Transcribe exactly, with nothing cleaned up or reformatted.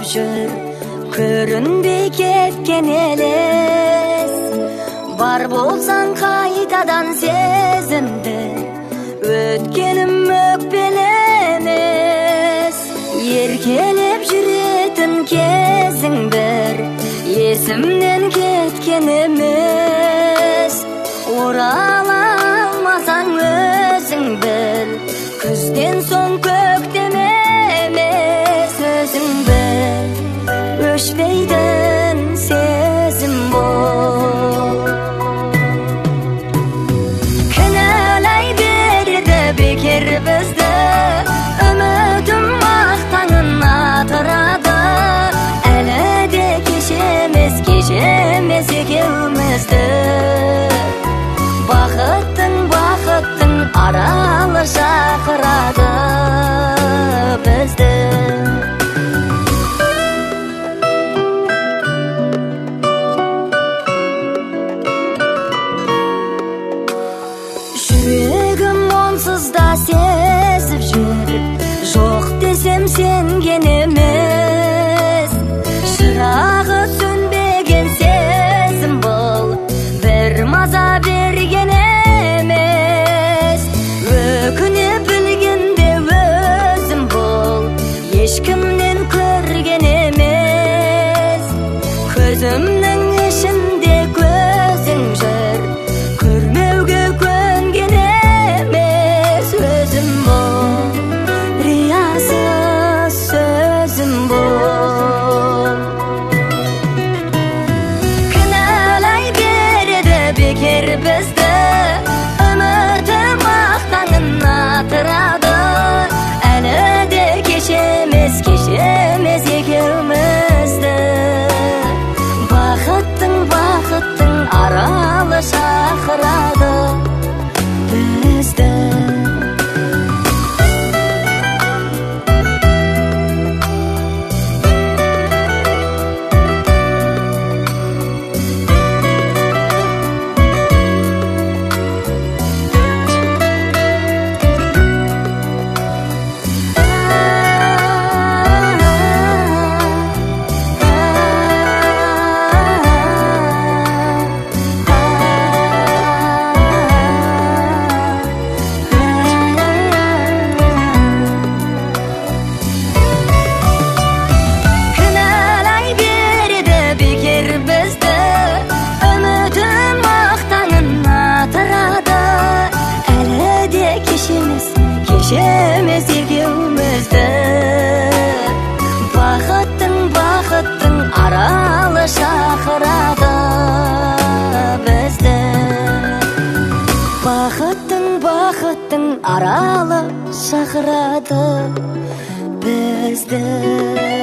жүр, көрінбей кеткен елес. Бар болсаң қайтадан сезімді, өткенім өкпелемес. Еркелеп жүретін кезің бір, есімнен кеткен емес. Орала алмасаң өзің біл, күзден соң көктем емес. Өзің біл, өшпейтін сезім бол. Кінәлай берді бекер бізді, үмітім мақтаңын атырады. Әлі де кешемес, кешемес екеумізді. Бақыттың, бақыттың аралы шақырады бізді. Жүрегім онсыз да сезіп жүр, жоқ десем сенген емес. Шырағы сөнбеген сезім бұл, бір маза берген емес. Өкіне білгенде өзім бұл, ешкімнен көрген емес. Көзімнің ішінде көзің жүр, көрмеуге көнген емес. Өзім бұл, риясыз сөзім бұл. Кінәлай береді бекер бізді, үмітім мақтаңын атырады. Әлі де кешемес, кешемес екеумізді. Бақыттың, бақыттың аралы шақырады бізді. Кешемес екеумізді. Бақыттың, бақыттың аралы шақырады бізді. Бақыттың, бақыттың аралы шақырады бізді.